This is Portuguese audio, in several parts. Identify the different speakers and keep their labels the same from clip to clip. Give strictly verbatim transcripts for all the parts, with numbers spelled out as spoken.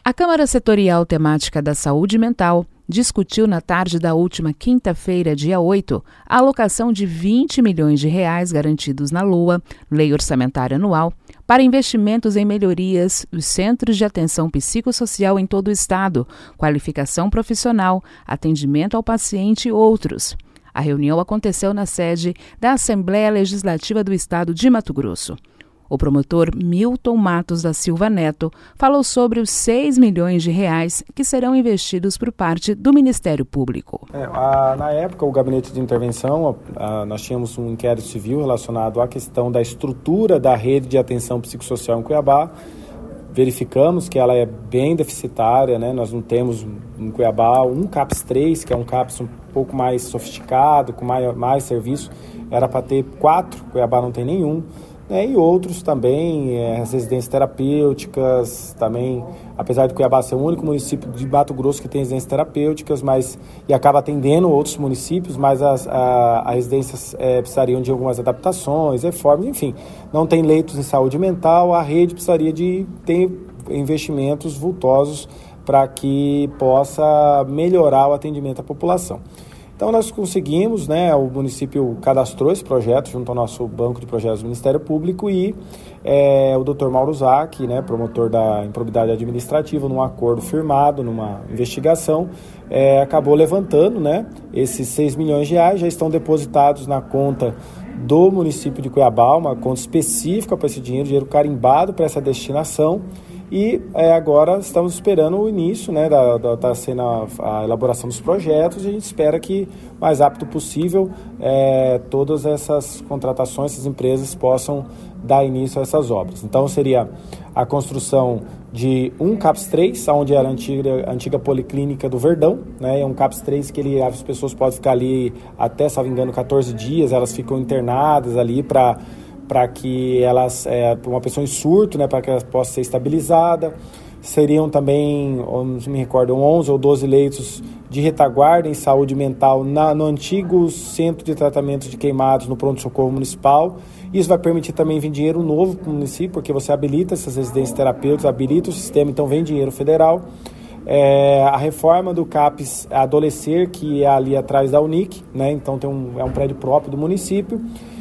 Speaker 1: A Câmara Setorial Temática da Saúde Mental discutiu na tarde da última quinta-feira, dia oito, a alocação de vinte milhões de reais garantidos na LOA, Lei Orçamentária Anual, para investimentos em melhorias dos centros de atenção psicossocial em todo o Estado, qualificação profissional, atendimento ao paciente e outros. A reunião aconteceu na sede da Assembleia Legislativa do Estado de Mato Grosso. O promotor Milton Matos da Silva Neto falou sobre os seis milhões de reais que serão investidos por parte do Ministério Público.
Speaker 2: É, a, na época, o Gabinete de Intervenção, a, a, nós tínhamos um inquérito civil relacionado à questão da estrutura da rede de atenção psicossocial em Cuiabá. Verificamos que ela é bem deficitária, né? Nós não temos em Cuiabá um CAPS três, que é um CAPS um pouco mais sofisticado, com mais, mais serviço. Era para ter quatro, Cuiabá não tem nenhum. É, e outros também, é, as residências terapêuticas, também, apesar de Cuiabá ser o único município de Mato Grosso que tem residências terapêuticas, mas, e acaba atendendo outros municípios, mas as, a, as residências é, precisariam de algumas adaptações, reformas, enfim, não tem leitos em saúde mental, a rede precisaria de ter investimentos vultosos para que possa melhorar o atendimento à população. Então nós conseguimos, né, o município cadastrou esse projeto junto ao nosso banco de projetos do Ministério Público e é, o doutor Mauro Zac, né, promotor da improbidade administrativa, num acordo firmado, numa investigação, é, acabou levantando, né, esses seis milhões de reais, já estão depositados na conta do município de Cuiabá, uma conta específica para esse dinheiro, dinheiro carimbado para essa destinação. E é, agora estamos esperando o início, né, da, da, da sendo a, a elaboração dos projetos e a gente espera que o mais rápido possível é, todas essas contratações, essas empresas possam dar início a essas obras. Então seria a construção de um CAPS três, onde era a antiga, a antiga Policlínica do Verdão, né, é um CAPS três que ele, as pessoas podem ficar ali até, se não me engano, catorze dias, elas ficam internadas ali para... para que elas, é, uma pessoa em surto, né, para que ela possa ser estabilizada. Seriam também, não me recordo, onze ou doze leitos de retaguarda em saúde mental na, no antigo Centro de Tratamento de Queimados no Pronto-Socorro Municipal. Isso vai permitir também vir dinheiro novo para o município, porque você habilita essas residências terapêuticas, habilita o sistema, então vem dinheiro federal. É, a reforma do CAPS Adolescer, que é ali atrás da Unic, né, então tem um, é um prédio próprio do município.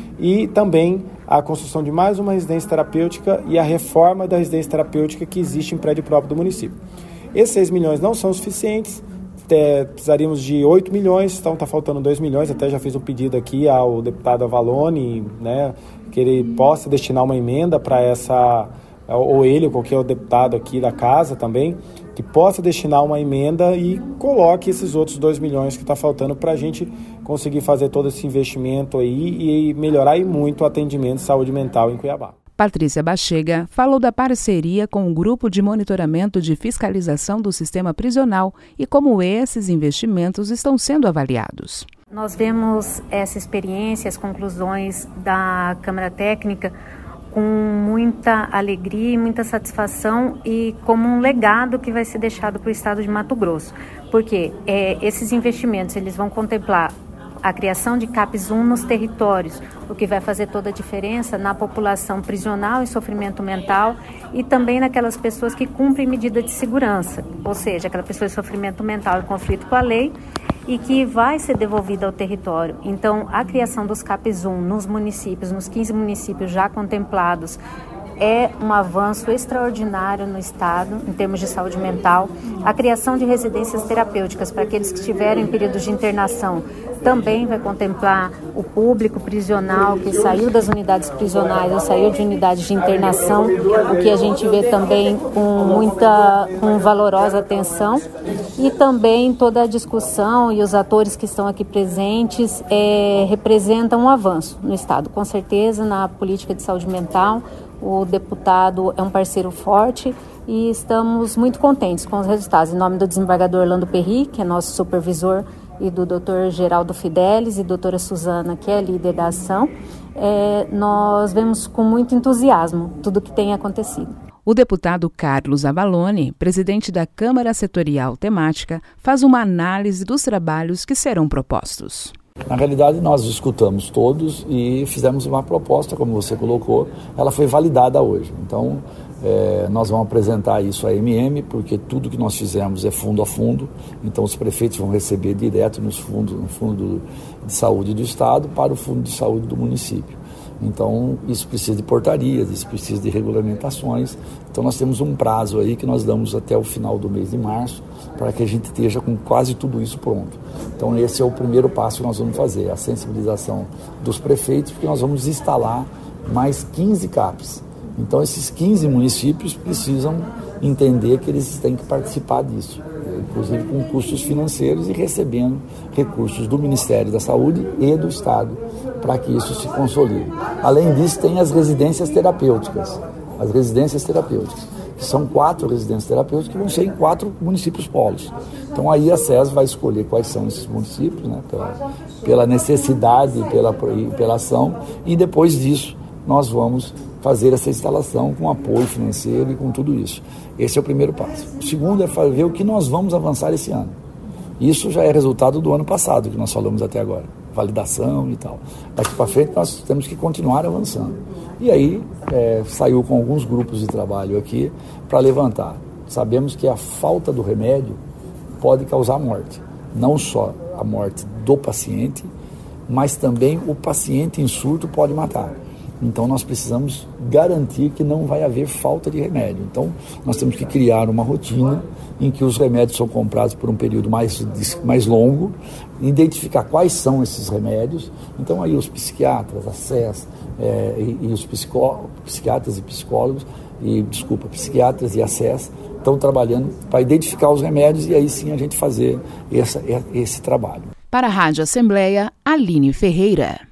Speaker 2: E também a construção de mais uma residência terapêutica e a reforma da residência terapêutica que existe em prédio próprio do município. Esses seis milhões não são suficientes, é, precisaríamos de oito milhões, então está faltando dois milhões, até já fiz um pedido aqui ao deputado Avalone, né, que ele possa destinar uma emenda para essa, ou ele, ou qualquer deputado aqui da casa também, que possa destinar uma emenda e coloque esses outros dois milhões que está faltando para a gente conseguir fazer todo esse investimento aí e melhorar e muito o atendimento de saúde mental em Cuiabá.
Speaker 1: Patrícia Bachega falou da parceria com o Grupo de Monitoramento de Fiscalização do Sistema Prisional e como esses investimentos estão sendo avaliados.
Speaker 3: Nós vemos essa experiência, as conclusões da Câmara Técnica com muita alegria e muita satisfação e como um legado que vai ser deixado para o Estado de Mato Grosso. Porque é, esses investimentos eles vão contemplar a criação de CAPS um nos territórios, o que vai fazer toda a diferença na população prisional em sofrimento mental e também naquelas pessoas que cumprem medida de segurança, ou seja, aquela pessoa em sofrimento mental em conflito com a lei e que vai ser devolvida ao território. Então, a criação dos CAPS um nos municípios, nos quinze municípios já contemplados, é um avanço extraordinário no Estado, em termos de saúde mental. A criação de residências terapêuticas para aqueles que estiverem em períodos de internação também vai contemplar o público prisional que saiu das unidades prisionais ou saiu de unidades de internação, o que a gente vê também com muita, com valorosa atenção. E também toda a discussão e os atores que estão aqui presentes é, representam um avanço no Estado, com certeza, na política de saúde mental. O deputado é um parceiro forte e estamos muito contentes com os resultados. Em nome do desembargador Orlando Perry, que é nosso supervisor, e do doutor Geraldo Fidelis e doutora Suzana, que é líder da ação, é, nós vemos com muito entusiasmo tudo o que tem acontecido.
Speaker 1: O deputado Carlos Avalone, presidente da Câmara Setorial Temática, faz uma análise dos trabalhos que serão propostos.
Speaker 4: Na realidade, nós escutamos todos e fizemos uma proposta, como você colocou, ela foi validada hoje. Então, É, nós vamos apresentar isso à M M, porque tudo que nós fizemos é fundo a fundo, então os prefeitos vão receber direto nos fundos, no Fundo de Saúde do Estado para o Fundo de Saúde do município. Então, isso precisa de portarias, isso precisa de regulamentações. Então, nós temos um prazo aí que nós damos até o final do mês de março para que a gente esteja com quase tudo isso pronto. Então, esse é o primeiro passo que nós vamos fazer, a sensibilização dos prefeitos, porque nós vamos instalar mais quinze C A Ps. Então, esses quinze municípios precisam entender que eles têm que participar disso, inclusive com custos financeiros e recebendo recursos do Ministério da Saúde e do Estado para que isso se consolide. Além disso, tem as residências terapêuticas, as residências terapêuticas, que são quatro residências terapêuticas que vão ser em quatro municípios polos. Então, aí a S E S vai escolher quais são esses municípios, né, pela, pela necessidade, pela, pela ação, e depois disso nós vamos fazer essa instalação com apoio financeiro e com tudo isso. Esse é o primeiro passo. O segundo é ver o que nós vamos avançar esse ano. Isso já é resultado do ano passado, que nós falamos até agora. Validação e tal. Daqui para frente nós temos que continuar avançando. E aí é, saiu com alguns grupos de trabalho aqui para levantar. Sabemos que a falta do remédio pode causar morte. Não só a morte do paciente, mas também o paciente em surto pode matar. Então, nós precisamos garantir que não vai haver falta de remédio. Então, nós temos que criar uma rotina em que os remédios são comprados por um período mais, mais longo, identificar quais são esses remédios. Então, aí os psiquiatras, a S E S é, e, e os psicó, psiquiatras e psicólogos, e, desculpa, psiquiatras e a S E S estão trabalhando para identificar os remédios e aí sim a gente fazer essa, esse trabalho.
Speaker 1: Para a Rádio Assembleia, Aline Ferreira.